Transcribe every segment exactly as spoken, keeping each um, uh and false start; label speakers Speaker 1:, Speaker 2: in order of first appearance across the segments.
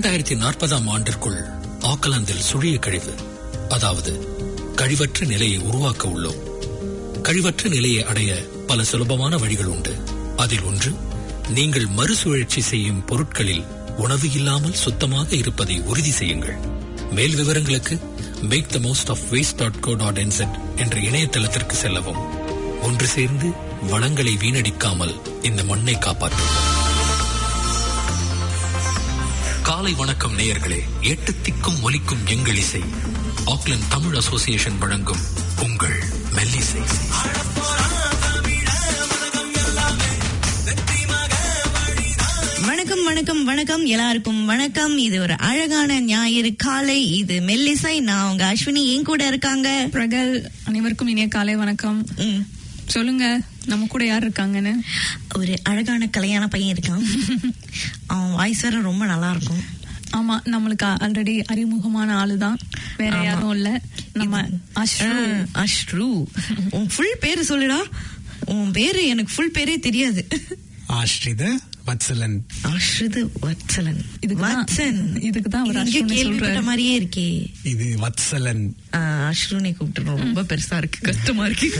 Speaker 1: இரண்டாயிரத்தி நாற்பதாம் ஆண்டிற்குள் ஆக்லாந்தில் சுழிய கழிவு, அதாவது கழிவற்ற நிலையை உருவாக்க உள்ளோம். கழிவற்ற நிலையை அடைய பல சுலபமான வழிகள் உண்டு. அதில் ஒன்று, நீங்கள் மறுசுழற்சி செய்யும் பொருட்களில் உணவு இல்லாமல் சுத்தமாக இருப்பதை உறுதி செய்யுங்கள். மேல் விவரங்களுக்கு make the most of waste dot co dot என்செட் என்ற இணையதளத்திற்கு செல்லவும். ஒன்று சேர்ந்து வளங்களை வீணடிக்காமல் இந்த மண்ணை காப்பாற்றுவோம். காலை வணக்கம் நேயர்களே. எட்டு திக்கும் ஒலிக்கும் எங்கள் இசை. ஆக்லாந்து தமிழ் அசோசியேஷன் வழங்கும் உங்கள் மெல்லிசை.
Speaker 2: வணக்கம் வணக்கம் வணக்கம் எல்லாருக்கும் வணக்கம். இது ஒரு அழகான ஞாயிறு காலை. இது மெல்லிசை. நான் உங்க அஸ்வினி, என் கூட இருக்காங்க
Speaker 3: பிரகல். அனைவருக்கும் இனிய காலை வணக்கம். சொல்லுங்க, நம்ம கூட யார் இருக்காங்கன்னு.
Speaker 2: ஒரு அழகான கல்யாண பையன் இருக்கான். அவன் வாய்ஸ் வேற ரொம்ப நல்லா இருக்கும்.
Speaker 3: ஆமா, நம்மளுக்கு ஆல்ரெடி அறிமுகமான ஆளுதான், வேற யாரும் இல்ல, நம்ம அஷ்ரு.
Speaker 2: அஷ்ரு, உன் ஃபுல் பேரு சொல்லுடா. உன் பேரு எனக்கு ஃபுல் பேரே தெரியாது.
Speaker 4: ஆஸ்ரித வத்சலன்.
Speaker 2: ஆஸ்ரித வத்சலன்.
Speaker 3: வத்சன். இதுக்குதான் அவர் அஷ்ருன்னு
Speaker 2: கேள்விப்பட்ட மாதிரியே இருக்கே.
Speaker 4: இது வத்சலன்.
Speaker 2: அஷ்ருனை கூப்பிட்டு ரொம்ப பெருசா இருக்கு, கஷ்டமா இருக்கு.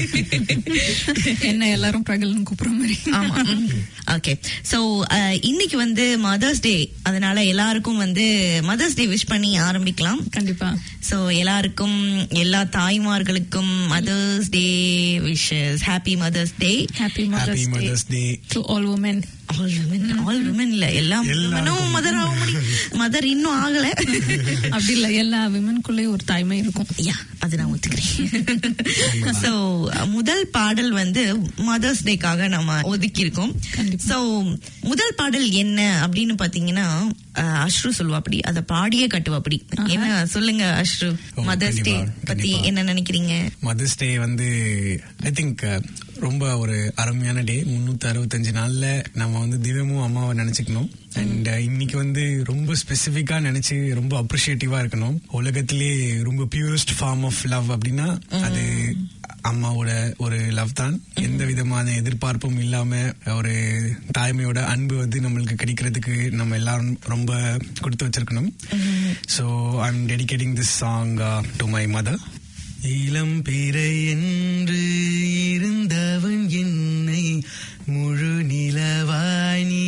Speaker 3: என்ன எல்லாரும் பிரகல்னு கூப்பிடுற மாதிரி.
Speaker 2: ஆமா. ஓகே, சோ இன்னைக்கு வந்து மதர்ஸ் டே, அதனால எல்லாருக்கும் வந்து மதர்ஸ் டே விஷ் பண்ணி ஆரம்பிக்கலாம்.
Speaker 3: கண்டிப்பா.
Speaker 2: சோ எல்லாருக்கும், எல்லா தாய்மார்களுக்கும் mother's day wishes. Happy mother's day.
Speaker 3: Happy mother's day to all women.
Speaker 2: All women, all women இல்ல, எல்லா women-ம் மதர் ஆக முடியும். மதர் இன்னும் ஆகல.
Speaker 3: அப்படி இல்ல, எல்லா விமன்குள்ளேயும் ஒரு தாய்மை இருக்கும்.
Speaker 2: யா, அது நான் ஒத்துக்கிறேன். சோ முதல் பாடல் வந்து மதர்ஸ் டேக்காக நம்ம ஒதுக்கி இருக்கோம். சோ முதல் பாடல் என்ன அப்படின்னு பாத்தீங்கன்னா, அஷ்ரு சொல்லுவா அப்படி, அத பாடியே கட்டுவா அப்படி. என்ன சொல்லுங்க அஷ்ரு, மதர்ஸ் டே பத்தி என்ன நினைக்கிறீங்க?
Speaker 4: மதர்ஸ் டே வந்து ஐ திங்க் ரொம்ப ஒரு அருமையான டே. முன்னூத்தி அறுபத்தஞ்சு நாள்ல நம்ம வந்து தினமும் அம்மாவை நினைச்சுக்கணும். அண்ட் இன்னைக்கு வந்து ரொம்ப ஸ்பெசிபிக்கா நினைச்சு ரொம்ப அப்ரிஷியேட்டிவா இருக்கணும். உலகத்திலே ரொம்ப பியூரஸ்ட் ஃபார்ம் ஆஃப் லவ் அப்படின்னா அது அம்மாவோட ஒரு லவ் தான். எந்த விதமான எதிர்பார்ப்பும் இல்லாம ஒரு தாய்மையோட அன்பு வந்து நம்மளுக்கு கிடைக்கிறதுக்கு நம்ம எல்லாரும் ரொம்ப கொடுத்து வச்சிருக்கணும். So I am dedicating this song to my mother. இளம் பிறை என்று இருந்தவன் என்னை முழு நிலவாய் நீ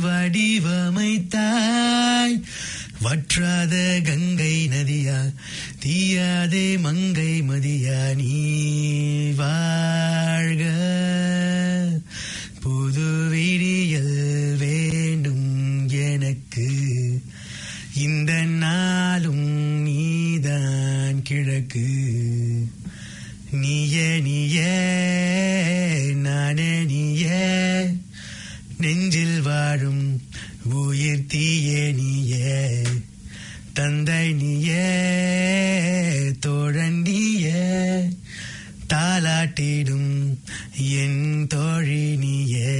Speaker 4: வடிவமைத்தாய். வற்றாத கங்கை நதியா, தீயாதே மங்கை மதியா, நீ வாழ்க. புது விடியல் வேண்டும் எனக்கு, இந்த நாளும் நீதான் கிழக்கு. நீயே நீயே நானே நீயே, நெஞ்சில் வாழும் உயிர் தீயே நீயே, தந்தை நீயே தோழன் நீயே, தாலாட்டிடும் என் தோழி நீயே.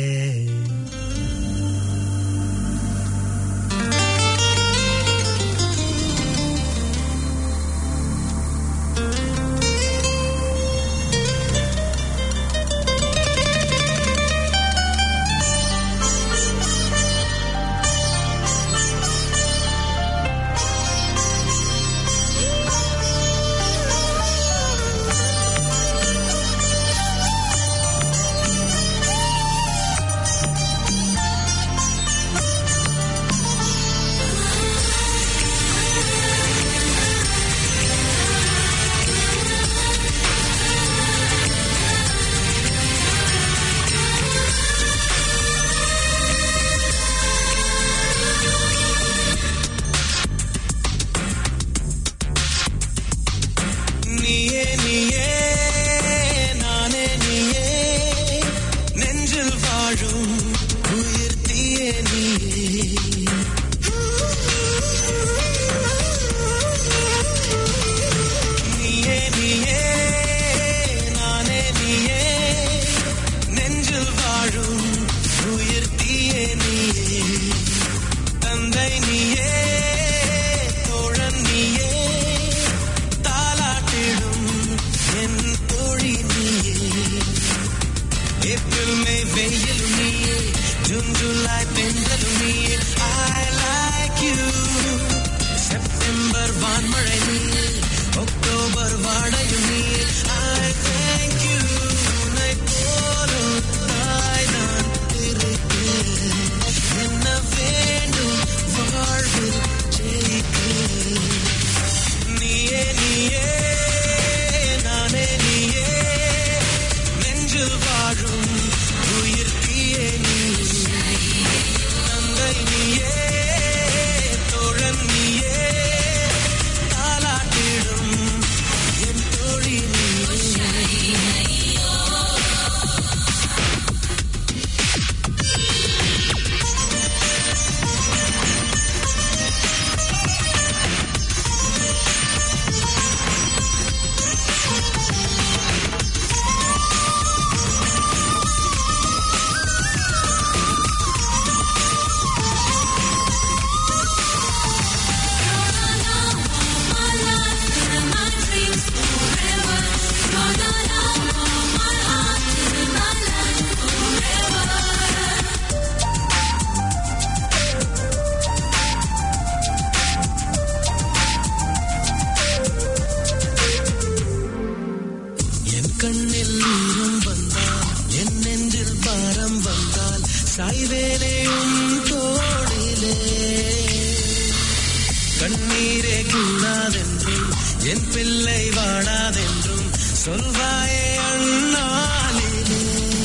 Speaker 5: கூடாதென்றும் என் பிள்ளை வாடாதென்றும் சொல்வாயே அண்ணாளிலே.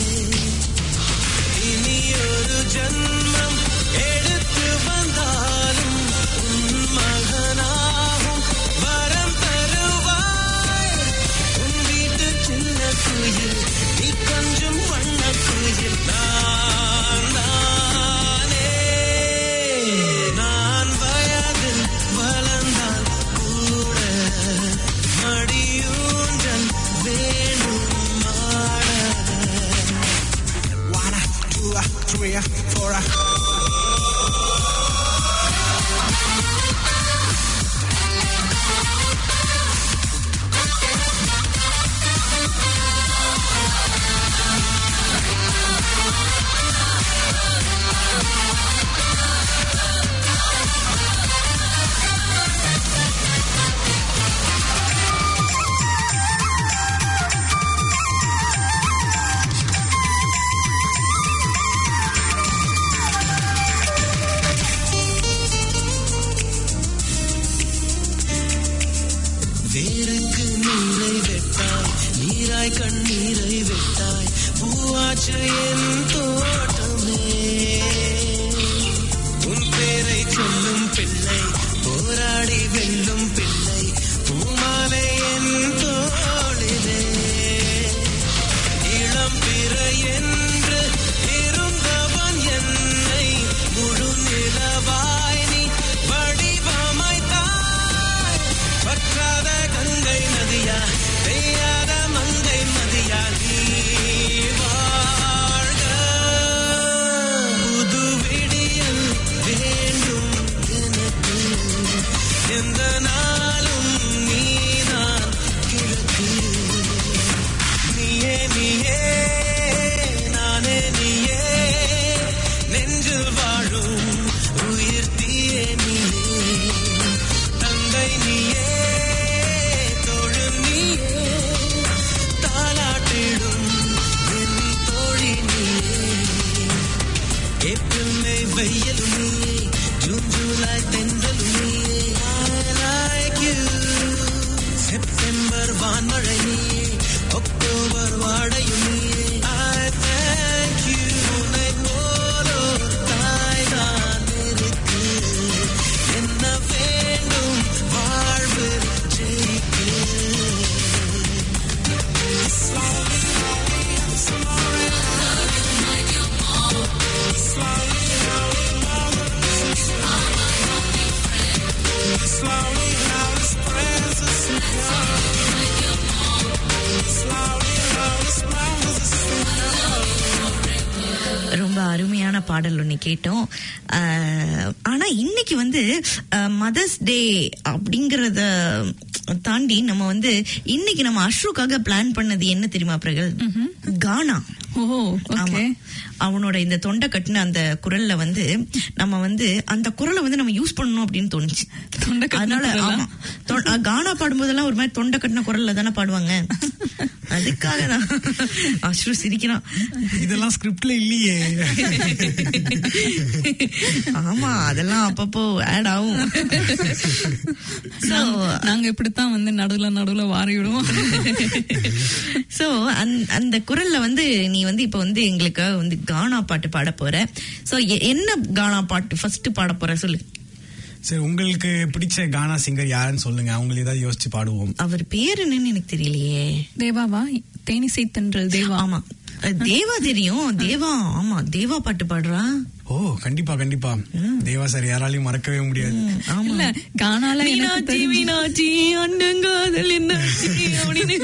Speaker 5: இனி ஒரு ஜன்மம் எடுத்து வந்தாலும் உன் மகனாகும் வரம் தருவாய். உன் வீட்டு சின்ன குயில் நீ கொஞ்சம் வண்ண குயில் நான் தானே. நான் வயதில் வளர்ந்தால் கூட மடியூஞ்சல் வேண்டும் மாட. One, two, three, four. வேருக்கு நீரை வெட்டாய், நீராய் கண்ணீரை வெட்டாய், பூவாச்ச என் தோட்டமே. உன் பேரை சொல்லும் பிள்ளை, போராடி வெல்லும் பிள்ளை, பூமாலை என் தோளிலே. இளம் பிறை என்று இருந்தவன் என்னை முழு நிலவாய் நீ வடிவமைத்தாய். பற்றாத கங்கை நதியா, பெய்யாத மங்கை மதியா, நீ வாழ்க. புது விடியல் வேண்டும் எனக்கு, எந்த நாளும் நீதான் கிழக்கு. நீயே நீயே நானே நீயே, நெஞ்சில் வாழும் உயிர் தீயே நீயே. தங்கை நீயே, தோழு நீயே, தாலாட்டிடும் என் தோழி நீயே. ஏப்ரல் மே வெயிலும் நீயே, ஜூன் ஜூலை தென்றலும் நீயே. I like you. செப்டம்பர் வான்மழை நீயே, அக்டோபர் வாடையும் நீயே. I thank you. உன்னை போலோ தாய்தான் இருக்கு, என்ன வேண்டும் வாழ்வு ஜெயிக்க. Slowly, slowly, slowly, slowly, slowly, now it's presence. Slowly, now it's presence.
Speaker 2: ரொம்ப அருமையான பாடல் ஒண்ணு கேட்டோம். ஆஹ், ஆனா இன்னைக்கு வந்து மதர்ஸ் டே அப்படிங்கறத தாண்டி நம்ம வந்து இன்னைக்கு நம்ம அஷ்ருக்காக பிளான் பண்ணது என்ன தெரியுமா பிரகல்? கானா.
Speaker 3: ஓ,
Speaker 2: ஆமா.
Speaker 3: ஓகே.
Speaker 2: அவனோட இந்த தொண்டை கட்டின அந்த குரல்ல வந்து நம்ம வந்து அந்த குரலை வந்து நம்ம யூஸ் பண்ணணும் அப்படின்னு தோணுச்சு.
Speaker 3: தொண்டை கட்டின
Speaker 2: அதனால
Speaker 3: குரலா?
Speaker 2: ஆமா, தொ- கானா பாடும்போதெல்லாம் ஒரு மாதிரி தொண்டை கட்டின குரல்ல தானே பாடுவாங்க. அதுக்காக தான் அஷ்ரு சிரிக்கிறான்.
Speaker 4: இதெல்லாம் ஸ்கிரிப்ட்ல இல்லையே.
Speaker 2: ஆமா, அதெல்லாம் அப்பப்போ ஆட் ஆகும். So,
Speaker 3: நாங்க இப்படித்தான் வந்து நடுவுல நடுவுல வாரி விடுவோம்.
Speaker 2: சோ அந்த குரல்ல வந்து நீ வந்து இப்ப வந்து எங்களுக்கு வந்து கானா பாட்டு பாட போற. சோ என்ன கானா பாட்டு ஃபர்ஸ்ட் பாட போற சொல்லு.
Speaker 4: சரி, உங்களுக்கு பிடிச்ச கானா சிங்கர் யாருன்னு சொல்லுங்க, அவங்களை ஏதாவது யோசிச்சு பாடுவோம்.
Speaker 2: அவர் பேரு என்னன்னு எனக்கு தெரியலையே.
Speaker 3: தேவாவா? தேனிசை தென்றல் தேவா.
Speaker 2: ஆமா, தேவா தெரியும். தேவா, ஆமா, தேவா பாட்டு பாடுறா.
Speaker 4: ஓ, கண்டிப்பா கண்டிப்பா. தேவா சார் யாராலையும் மறக்கவே முடியாது.
Speaker 3: இல்ல, கானால எனக்கு
Speaker 2: மீனாட்சி
Speaker 3: தெரிஞ்சு-
Speaker 2: மீனாட்சி அண்டங்காதல் என்னாச்சி அப்படின்னு.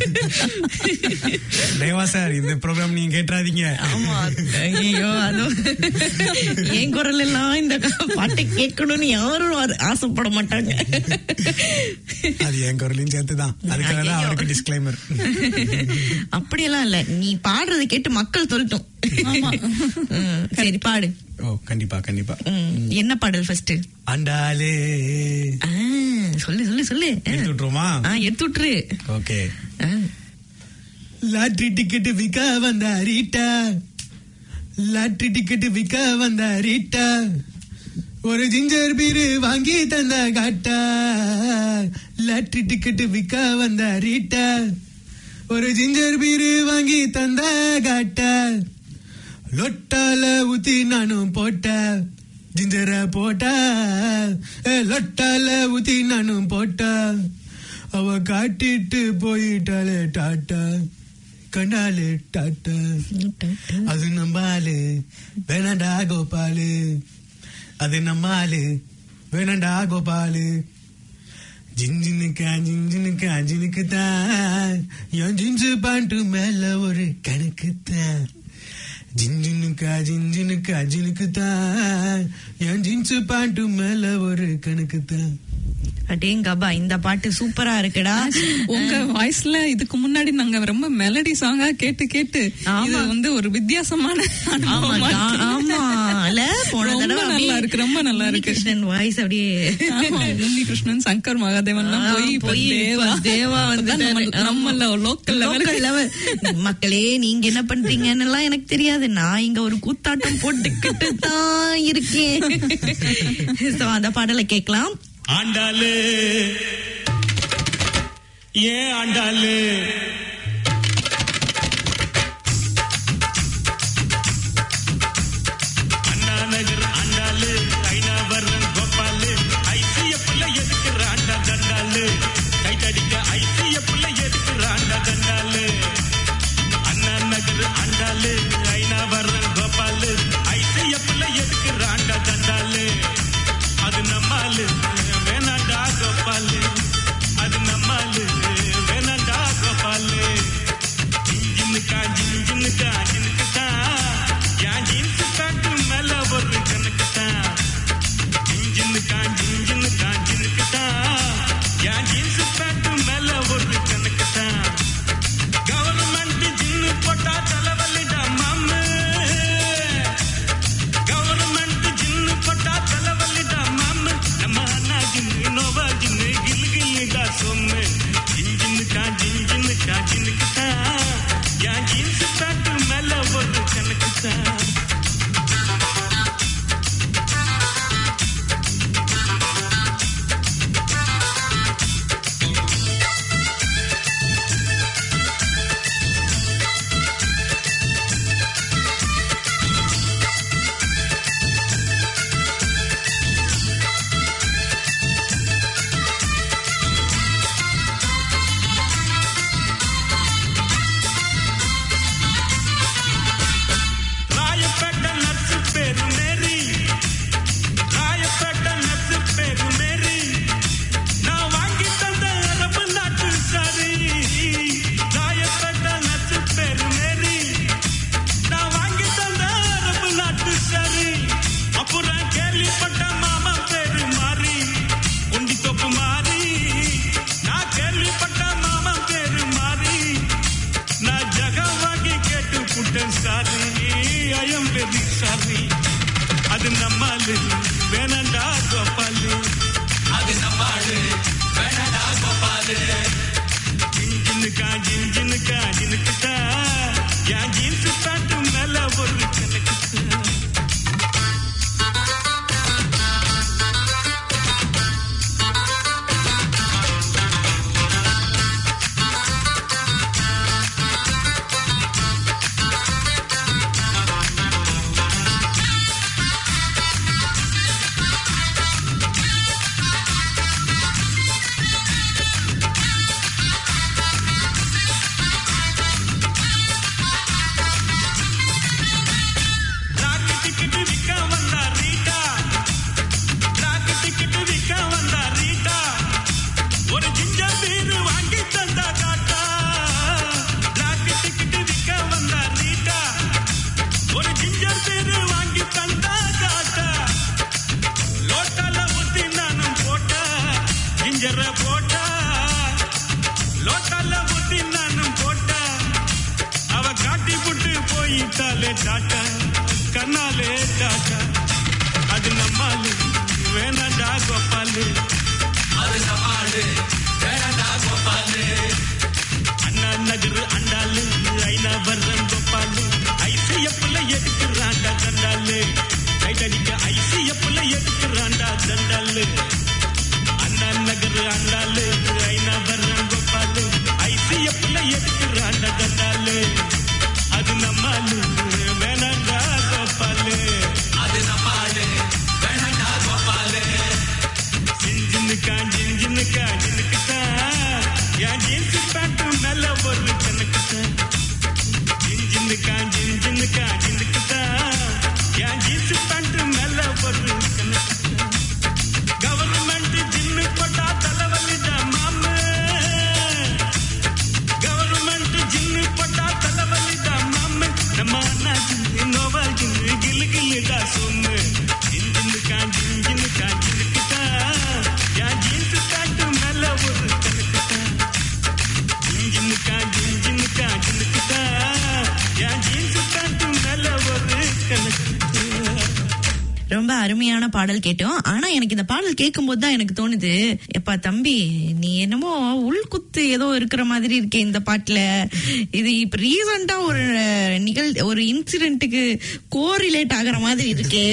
Speaker 4: தேவா சார், இந்த ப்ரோக்ராம் நீங்க கேட்டுறாதீங்க.
Speaker 2: ஆமா, ஐயோ, அதுவும் என் குரல் எல்லாம் இந்த பாட்டை கேட்கணும்னு யாரும் அது ஆசைப்பட மாட்டாங்க.
Speaker 4: அது என் குரலையும் சேர்த்துதான். அதுக்காக தான் அவருக்கு டிஸ்க்ளைமர்.
Speaker 2: அப்படியெல்லாம் இல்ல, நீ பாடுறதை கேட்டு மக்கள் சொல்லட்டும்.
Speaker 3: ஆமா.
Speaker 2: ம், சரி பாடு.
Speaker 4: ஓ, கண்டிப்பா கண்டிப்பா.
Speaker 2: ம், என்ன பாடல் ஃபர்ஸ்ட்?
Speaker 4: அண்டாலே.
Speaker 2: சொல்லு சொல்லு சொல்லு.
Speaker 4: எடுத்து விட்டுருமா?
Speaker 2: ஆ, எடுத்து விட்டுரு.
Speaker 4: ஓகே.
Speaker 2: ஆ.
Speaker 4: லாட்ரி டிக்கெட் விக்க வந்த ரீட்டா, லாட்ரி டிக்கெட் விக்க வந்த ரீட்டா, ஒரு ஜிஞ்சர் பீரு வாங்கி தந்த காட்டா, லாட்டரி டிக்கெட் விற்க வந்த ரீட்டா. ஒரு ஜிஞ்சர் பீரு வாங்கி தந்த காட்டா, லொட்டால ஊத்தி நானும் போட்டா, ஜிஞ்சர போட்டா, லொட்டால ஊத்தி நானும் போட்டா. அவ காட்டிட்டு போயிட்டாலே டாட்டா, கண்டாலே டாட்டா. அது நம்பாலு வேணாண்டா கோபாலு, அது நம்மாலு வேணாண்டா கோபாலு. ஜிஞ்சினுக்கா ஜிஞ்சினுக்கா ஜினுக்குத்தான் என் ஜிஞ்சு பாண்டு மேல ஒரு கணக்குத்தான். ஜிஞ்சினுக்கா ஜிஞ்சினுக்கா ஜினுக்குத்தான் என் ஜின்சு பாண்டு மேல ஒரு கணக்குத்தான்.
Speaker 2: அடேங்கப்பா, இந்த பாட்டு சூப்பரா இருக்குடா.
Speaker 3: உங்க வாய்ஸ்ல இதுக்கு முன்னாடி நாங்க ரொம்ப மெலடி சாங்கா கேட்டு கேட்டு இது வந்து ஒரு வித்தியாசமான அனுபவமா இருக்கு. நல்லா இருக்கு, ரொம்ப நல்லா இருக்கு.
Speaker 2: கிருஷ்ணன் வாய்ஸ் அப்படியே
Speaker 3: உன்னி கிருஷ்ணன், சங்கர் மகாதேவன் போய் போய்
Speaker 2: தேவா வந்து
Speaker 3: நம்ம லோக்கல் லெவல்.
Speaker 2: மக்களே, நீங்க என்ன பண்றீங்கன்னு எல்லாம் எனக்கு தெரியாது. நான் இங்க ஒரு கூத்தாட்டம் போட்டுக்கிட்டு தான் இருக்கேன். அந்த பாடலை கேட்கலாம்.
Speaker 6: ஆண்டாளு ஏன் ஆண்டாளு, அண்ணா நகர் ஆண்டாளு, ஐநாவரம் கோபாலு, ஐசிஎஃப்ல எதுக்குற ஆண்டா தண்டாளு, கைத்தடிக்க ஐசிஎஃப்ல எதுக்குற ஆண்டா தண்டாளு. அண்ணா நகர் ஆண்டாளு, ஐநாவரம் கோபாலு, ஐசிஎஃப்ல எதுக்குற ஆண்டா தண்டாளு. அது நம்மாலு வேணாண்டா கோபாலு, அது நம்மாலு வேணாண்டா கோபாலு. ஜின்னுக்கா ஜின்னுக்கா ஜினுக்குத்தா என் ஜீன்ஸு பேண்ட் மேல ஒரு கணக்குத்தா. ஜின்னுக்கா ஜின்னுக்கா ஜினுக்குத்தா என் ஜீன்ஸு பேண்ட் மேல ஒரு கணக்குத்தா. கவர்மெண்ட் ஜின்னு போட்டா தலைவலிடா மாமு, கவர்மெண்ட் ஜின்னு போட்டா தலைவலிடா மாமு. நம்ம அண்ணா ஜின்னு நோவா ஜின்னு கில்லு கில்லுடா சொம்மு. ஜின்னுக்கா ஜின்னுக்கா ஜினுக்குத்தா என் ஜீன்ஸு பேண்ட் மேல ஒரு கணக்குத்தா. ராயப்பேட்டை நர்ஸு பேரு மேரி, ராயப்பேட்டை நர்ஸு பேரு மேரி, நான் வாங்கி தந்த அரபு நாட்டு சாரி. ராயப்பேட்டை நர்ஸு பேரு மேரி, நான் வாங்கி தந்த அரபு நாட்டு சாரி. அப்புறம் கேள்விப்பட்ட மாமா பேரு மாறி, உண்டி தொப்பு மாறி. நான் கேள்விப்பட்ட மாமா பேரு மாறி, நான் ஜகவாகி கேட்டு புட்டேன் சாரி. I'm very sorry. அது நம்மாலு வேணாண்டா கோபாலு, அது நம்மாலு வேணாண்டா கோபாலு. ஜின்னுக்கா ஜின்னுக்கா ஜினுக்குத்தா என் ஜீன்ஸு பேண்ட் மேல ஒரு கணக்குத்தா. ராக்கு டிக்கெட்டு விற்க வந்தா ரீட்டா, ராக்கு டிக்கெட்டு விற்க வந்தா ரீட்டா, ஒரு ஜிஞ்சர் பீரு வாங்கி தந்தா காட்டா. ராக்கு டிக்கெட்டு விற்க வந்தா ரீட்டா, ஒரு ஜிஞ்சர் பீரு வாங்கி தந்தா காட்டா. லோட்டால ஊத்தி நானும் போட்டா, ஜிஞ்சர போட்டா, லோட்டால ஊத்தி நானும் போட்டா. அவ காட்டி புட்டு போயிட்டாலே டாட்டா, கண்ணாலே டாட்டா. அது நம்மாலு வேணாண்டா கோபாலு, அது நம்மாலு வேணாண்டா கோபாலு. அண்ணா நகர் அண்டாலு, ஐநாவரம் கோபாலு, ஐசிஎஃப்ல எதுக்குறாண்டா தண்டாலு, கைத்தடிக்க ஐசிஎஃப்ல எதுக்குறா ஜின்னுக்கா ஜின்னுக்கா ஜின்னுக்குதா என் ஜீன்ஸ் பேண்ட் மேல ஒரு கணக்குதா ஜின்னுக்கா ஜின்னுக்கா ஜின்னுக்குதா என் ஜீன்ஸ் பேண்ட் மேல ஒரு கணக்குதா கவர்மெண்ட் ஜின்னு போட்டா தலைவலிதான் மாமு கவர்மெண்ட் ஜின்னு போட்டா தலைவலிதான் மாமு நம்ம அண்ணா ஜின்னு நோவா ஜின்னு கிளு கிளுடா சொன்னு ஜின்னுக்கா ஜின்னுக்கா ஜின்னுக்குதா என் ஜீன்ஸ் பேண்ட் மேல ஒரு கணக்குதா ஜின்னுக்கா ஜின்னுக்கா ஜின்னுக்குதா என் ஜீன்ஸ் பேண்ட் மேல ஒரு கணக்குதா.
Speaker 2: ரொம்ப அருமையான பாடல் கேட்டோம். ஆனா எனக்கு இந்த பாடல் கேட்கும் போது தான் எனக்கு தோணுது, எப்பா தம்பி நீ என்னமோ உள்குத்து ஏதோ இருக்கிற மாதிரி இருக்கே இந்த பாட்டுல. இது இப்ப ரீசெண்டா ஒரு நிகழ் ஒரு இன்சிடென்ட்டுக்கு கோரிலேட் ஆகிற மாதிரி இருக்கே.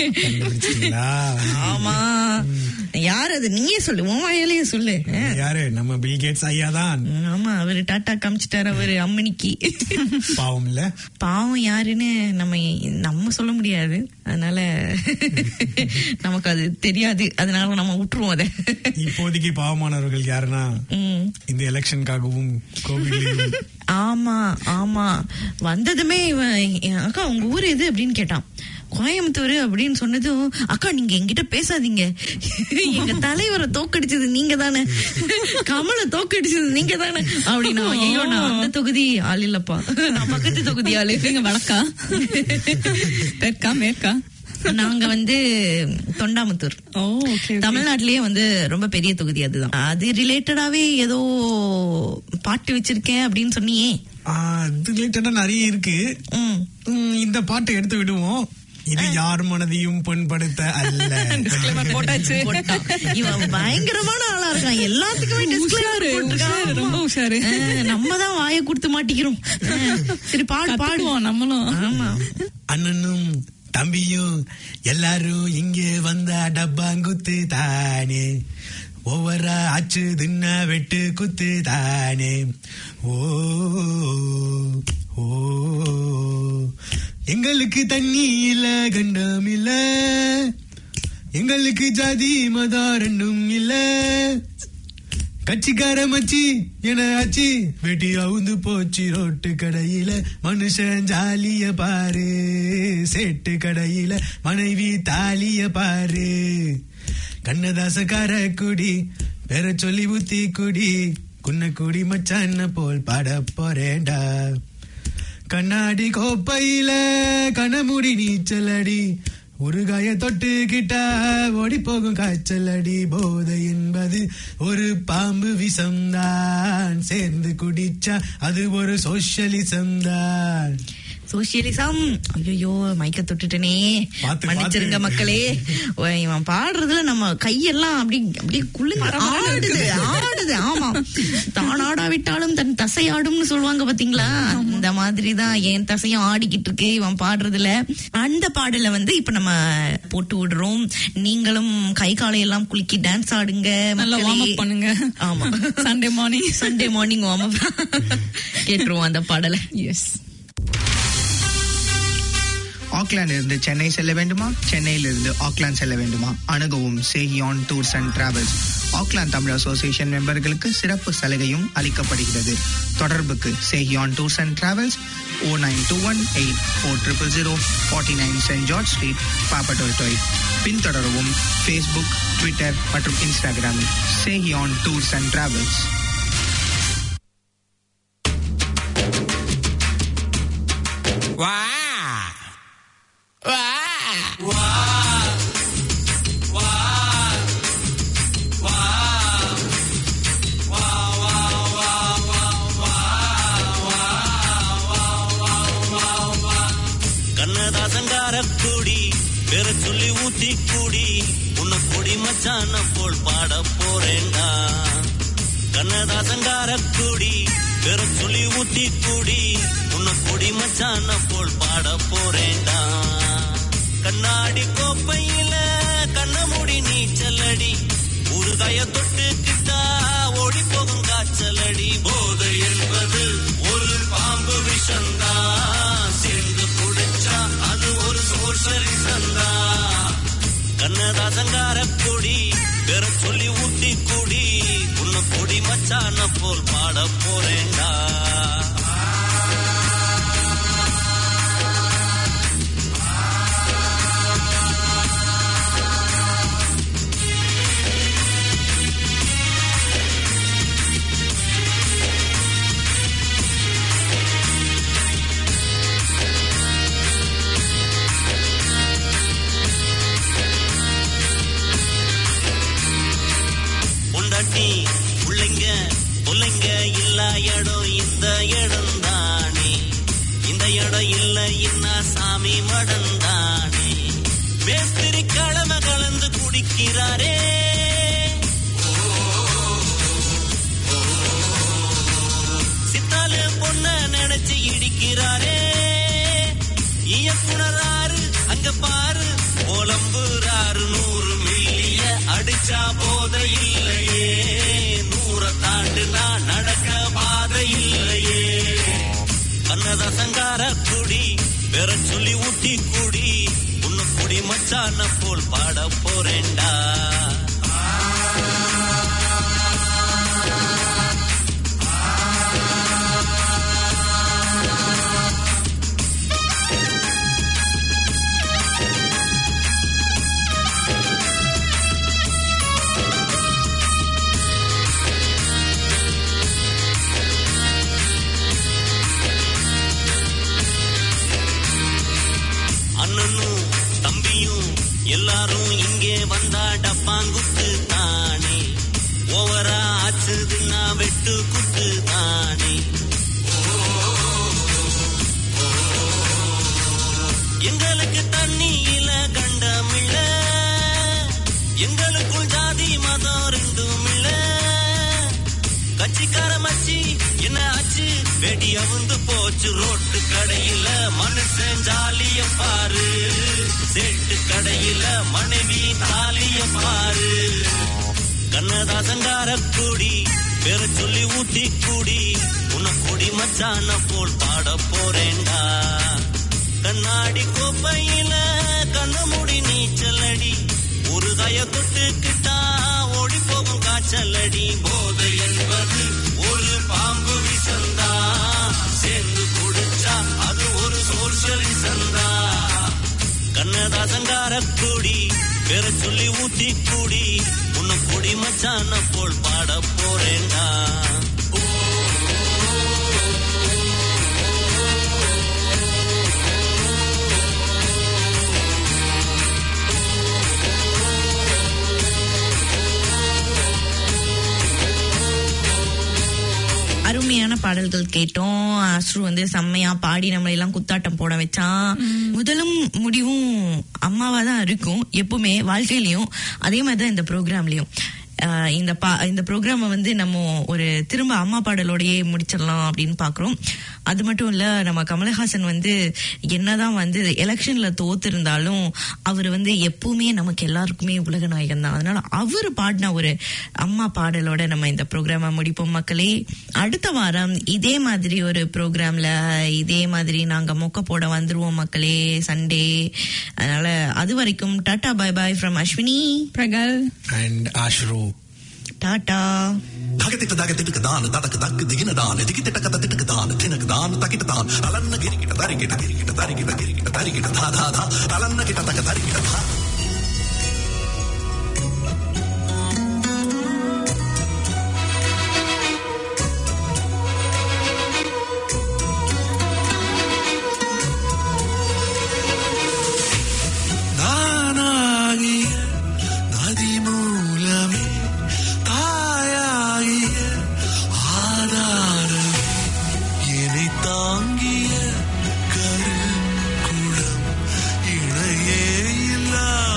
Speaker 2: ஆமா, யார் அது? நீயே சொல்லு, உன் வாயாலேயே சொல்லு.
Speaker 4: யாரு? நம்ம பில் கேட்ஸ் ஐயா தான்.
Speaker 2: ஆமா, அவரு டாட்டா காமிச்சிட்டாரு அவரு அம்மனிக்கு.
Speaker 4: பாவம் இல்ல,
Speaker 2: பாவம் யாருன்னு நம்ம நம்ம சொல்ல முடியாது, அதனால நமக்கு அது தெரியாது, அதனால நம்ம விட்டுருவோம் அதை.
Speaker 4: இப்போதைக்கு பாவமானவர்கள் யாருன்னா இந்த எலெக்ஷனுக்காகவும் கோவிட்.
Speaker 2: ஆமா ஆமா, வந்ததுமே அக்கா உங்க ஊர் எது அப்படின்னு கேட்டான். கோயம்புத்தூர் அப்படின்னு சொன்னதும், அக்கா நீங்க என்கிட்ட பேசாதீங்க, எங்க தலைவரை தோக்கடிச்சது நீங்க தானே, கமலை தோக்கடிச்சது நீங்க தானே அப்படின்னா. ஐயோ நான் அந்த தொகுதி ஆள் இல்லப்பா, நான் பக்கத்து தொகுதி ஆளு.
Speaker 3: வழக்கா தெற்கா மேற்கா?
Speaker 2: நாங்க வந்து தொண்டாமுத்தூர். தமிழ்நாட்டிலேயே வந்து ரொம்ப பெரிய தொகுதி அதுதான். அது ரிலேட்டடாவே ஏதோ பாட்டு வச்சிருக்கேன் அப்படின்னு சொன்னியே.
Speaker 4: அது ரிலேட்டடா நிறைய இருக்கு. இந்த பாட்டை எடுத்து விடுவோம். இது யார் மனதையும் புண்படுத்த அல்ல.
Speaker 3: போட்டாச்சு.
Speaker 2: இவன் பயங்கரமான ஆளா இருக்கான், எல்லாத்துக்குமே டிஸ்க்ளைமர் போட்டுருக்கான்.
Speaker 3: ரொம்ப உஷாரு.
Speaker 2: நம்ம தான் வாயை கொடுத்து மாட்டிக்கிறோம். சரி பாடு பாடுவோம் நம்மளும். ஆமா,
Speaker 4: அண்ணனும் தம்பியும் எல்லாரும் இங்கே வந்தா டப்பாங்குத்து தானே, ஒவ்வொரு ஆச்சு தின்ன வெட்டு குத்து தானே. ஓ ஓ எங்களுக்கு தண்ணி இல்ல கண்டம் இல்ல, எங்களுக்கு ஜாதி மதம் ரெண்டும் இல்ல, கட்சிக்கார மச்சி என ஆச்சு வெட்டி அவுந்து போச்சு ரோட்டு கடையில, மனுஷன் ஜாலிய பாரு, சேட்டு கடையில மனைவி தாலிய பாரு, கண்ணதாசக்கார குடி பேர சொல்லி ஊத்தி குடி, குன்ன குடி மச்சான போல் பாட போறேண்டா, கண்ணாடி கோப்பையில கண்ணமுடி நீச்சலடி, உருகாய தொட்டு கிட்டா ஓடி போகும் காய்ச்சலடி, போதை என்பது ஒரு பாம்பு விஷம்தான், சேர்ந்து குடிச்சா அது ஒரு சோஷியலிசம் தான்.
Speaker 2: சோசியலிசம். ஐயோ மைக்க தொட்டுட்டனே, மன்னிச்சிருங்க மக்களே. இவன் பாடுறதுல நம்ம கையெல்லாம் அப்படி அப்படியே குளிங்க ஆடுது ஆடுது. ஆமா, தான் ஆடாவிட்டாலும் தன் தசை ஆடும்னு சொல்லுவாங்க பாத்தீங்களா, இந்த மாதிரிதான் என் தசையும் ஆடிக்கிட்டு இருக்கு இவன் பாடுறதுல. அந்த பாடல வந்து இப்ப நம்ம போட்டு விடுறோம். நீங்களும் கை காலை எல்லாம் குலுக்கி டான்ஸ் ஆடுங்க,
Speaker 3: நல்லா வார்ம் அப் பண்ணுங்க.
Speaker 2: ஆமா,
Speaker 3: Sunday morning
Speaker 2: Sunday morning warm up கேட்டுருவோம் அந்த பாடலை.
Speaker 3: எஸ்.
Speaker 7: ஆக்லாந்து இருந்து சென்னை செல்ல வேண்டுமா? சென்னையிலிருந்து ஆக்லாந்து செல்ல வேண்டுமா? அணுகவும் சேஹியான் Tours and Travels. Auckland Tamil association மெம்பர்களுக்கு சிறப்பு சலுகையும் அளிக்கப்படுகிறது. தொடர்புக்கு சேஹியான் Tours and Travels O nine two one eight four triple zero forty nine Saint George Street, Papatoetoe. பின்தொடரவும் ஃபேஸ்புக், ட்விட்டர் மற்றும் இன்ஸ்டாகிராமில் சேஹியான் டூர்ஸ் அண்ட் டிராவல்ஸ்.
Speaker 5: கண்ணதாசங்கார கூடி பேர சொல்லி ஊத்தி கூடி, உன்னை கொடி மச்சான போல் பாட போறேண்டா. கண்ணதாசங்கார கூடி பேர சொல்லி ஊத்தி கூடி, உன்னை கொடி மச்சான போல் பாட போறேண்டா. கண்ணாடி கோப்பையில கண்ணமுடி நீச்சலடி, உருகாய தொட்டு கிட்டா ஓடி போகும் காய்ச்சலடி, போதை என்பது ஒரு பாம்பு விஷந்தா, சேர்ந்து குடிச்சா அது ஒரு சோஷலிசந்தா. கண்ணதாசங்கார கொடி பேர சொல்லி ஊத்தி குடி உன்னை கொடி மச்சான போல் பாட போறேன்டா. புள்ளைங்க புள்ளைங்க இல்ல இடம் இந்த இடம் தானே, இந்த இடம் இல்ல இன்னா சாமி மடம் தானே. மேஸ்திரி கிழமை கலந்து குடிக்கிறாரே, சித்தாலு பொண்ண நினைச்சு இடிக்கிறாரே. இயக்குனராரு அங்க பாரு புலம்புறாரு, நூறு மில்லிய அடிச்சா போத இல்லையே, நூற தாண்டு நான் நடக்க பாதை இல்லையே. கண்ணதாசங்கார குடி பெற சொல்லி ஊட்டி குடி உன்னை குடி மச்சான போல் பாட போறேன்டா. அண்ணனும் தம்பியும் எல்லாரும் இங்கே வந்தா டப்பாங்குத்து தானே, ஓவரா ஆச்சுதுன்னா வெட்டு குத்து தானே. எங்களுக்கு தண்ணியில கண்டமில்ல, எங்களுக்குள் ஜாதி மதம் ரெண்டும் இல்ல. கட்சிக்கார மச்சி என்ன ஆச்சு, வெடி அவுந்து போச்சு ரோட்டு கடையில, மனுஷன் ஜாலிய பாரு, சேட்டு கடையில மனைவி தாலிய பாரு. கண்ணதாசங்கார கூடி பெற சொல்லி ஊத்தி கூடி உன்னை கூடி மச்சான போல் பாட போறேன்டா. கண்ணாடி கோப்பையில கண்ண மூடி நீச்சலடி, ஒரு கய தொட்டுக்கிட்டா ஓடி போகும் காய்ச்சலடி. போதை என்பது ஒரு பாம்பு விசந்தா, சேர்ந்து குடிச்சா அது ஒரு சோசியலிசந்தா. கண்ணதாசங்கார கூடி பெற சொல்லி ஊத்தி கூடி உன்னை குடி மச்சான போல் பாட போறேன்டா.
Speaker 2: அருமையான பாடல்கள் கேட்டோம். அஸ்ரு வந்து செம்மையா பாடி நம்மள எல்லாம் குத்தாட்டம் போட வச்சான். முதலும் முடிவும் அம்மாவா தான் இருக்கும் எப்பவுமே வாழ்க்கையிலயும், அதே மாதிரிதான் இந்த ப்ரோக்ராம்லயும். இந்த பா இந்த ப்ரோக்ராம வந்து நம்ம ஒரு திரும்ப அம்மா பாடலோடயே முடிச்சிடலாம் அப்படின்னு பாக்குறோம். அது மட்டும் இல்ல, நம்ம கமலஹாசன் வந்து என்னதான் வந்து எலெக்ஷன்ல தோத்து இருந்தாலும் அவர் வந்து எப்பவுமே நமக்கு எல்லாருக்குமே உலக நாயகன் தான். அதனால அவரு பாடின ஒரு அம்மா பாடலோட நம்ம இந்த ப்ரோக்ராம முடிப்போம் மக்களே. அடுத்த வாரம் இதே மாதிரி ஒரு ப்ரோக்ராம்ல இதே மாதிரி நாங்க மொக்க போட வந்துருவோம் மக்களே, சண்டே. அதனால அது வரைக்கும் tata bye bye from Ashwini,
Speaker 3: பிரகல்
Speaker 4: அண்ட் ஆஷ்ரு.
Speaker 2: டாடா.
Speaker 8: தகதிட்டு தகதிட்டுக்கு தான் ததக்கு தக்கு திகின தான் திகிட்ட கத திட்டுக்கு தான் தினக்கு தான் தக்கிட்டு தான் அலன்ன கிரிக்கிட்ட தரிக்கிட்ட கிரிக்கிட்ட தரிக்கிட்ட கிரிக்கிட்ட தரிக்கிட்ட தா தா தா அலன்ன கிட்ட தக்க தரிக்கிட்ட தா. நானாகிய நதி மூலமே தாயாகிய ஆதாரம் என்னை தாங்கிய கருங்குளம் இணையே இல்லா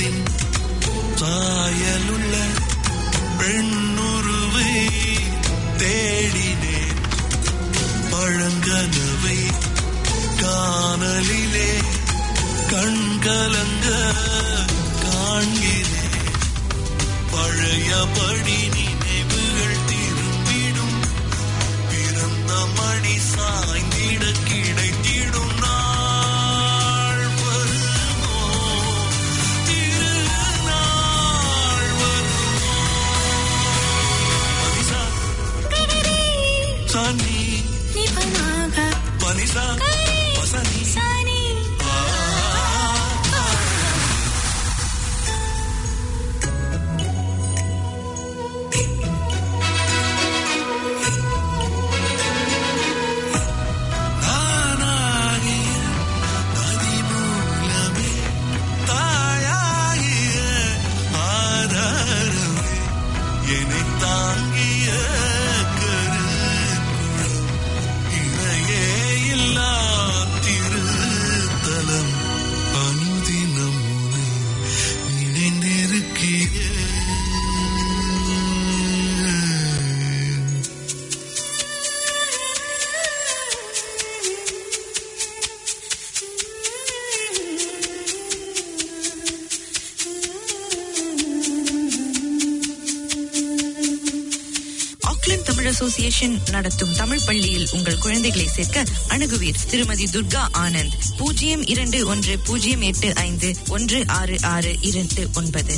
Speaker 9: மனதின் சாயலுள்ள பெண்ணுருவை தேடினேன் பழங்கனவை காணலிலே கண்கலங்க காண்கிறேன் பழையபடி நினைவுகள் திரும்பிடும் பிறந்த மணி சாய்ந்திட கிடைத்திடும் நாள் வருமோ திருநாள் வருமோ பனிசா சானி பனிசா வசனி
Speaker 2: அசோசியேஷன் நடத்தும் தமிழ் பள்ளியில் உங்கள் குழந்தைகளை சேர்க்க அணுகுவீர் திருமதி துர்கா ஆனந்த் பூஜ்ஜியம் இரண்டு ஒன்று பூஜ்ஜியம் எட்டு ஐந்து ஒன்று ஆறு ஆறு இரண்டு ஒன்பது.